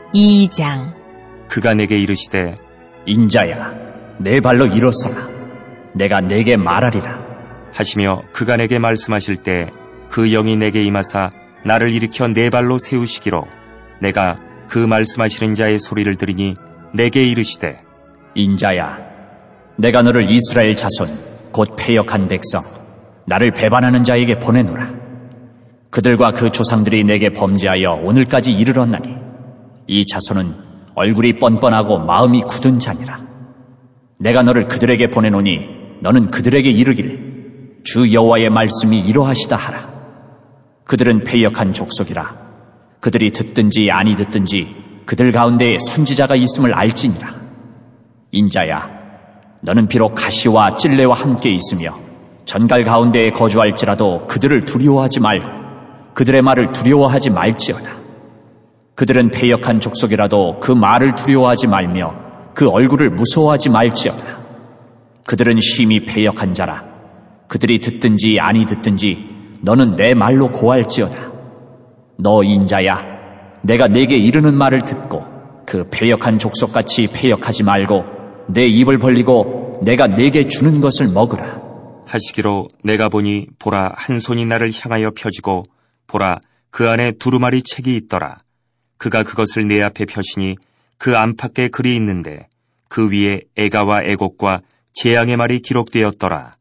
2장. 그가 내게 이르시되 인자야, 내 발로 일어서라. 내가 내게 말하리라. 하시며 그가 내게 말씀하실 때 그 영이 내게 임하사 나를 일으켜 내 발로 세우시기로 내가 그 말씀하시는 자의 소리를 들으니 내게 이르시되 인자야, 내가 너를 이스라엘 자손 곧 패역한 백성 나를 배반하는 자에게 보내노라. 그들과 그 조상들이 내게 범죄하여 오늘까지 이르렀나니 이 자손은 얼굴이 뻔뻔하고 마음이 굳은 자니라. 내가 너를 그들에게 보내노니 너는 그들에게 이르기를 주 여호와의 말씀이 이러하시다 하라. 그들은 패역한 족속이라. 그들이 듣든지 아니 듣든지 그들 가운데에 선지자가 있음을 알지니라. 인자야, 너는 비록 가시와 찔레와 함께 있으며 전갈 가운데에 거주할지라도 그들을 두려워하지 말고 그들의 말을 두려워하지 말지어다. 그들은 패역한 족속이라도 그 말을 두려워하지 말며 그 얼굴을 무서워하지 말지어다. 그들은 심히 패역한 자라. 그들이 듣든지 아니 듣든지 너는 내 말로 고할지어다. 너 인자야, 내가 내게 이르는 말을 듣고 그 패역한 족속같이 패역하지 말고 내 입을 벌리고 내가 내게 주는 것을 먹으라. 하시기로 내가 보니 보라 한 손이 나를 향하여 펴지고 보라 그 안에 두루마리 책이 있더라. 그가 그것을 내 앞에 펴시니 그 안팎에 글이 있는데 그 위에 애가와 애곡과 재앙의 말이 기록되었더라.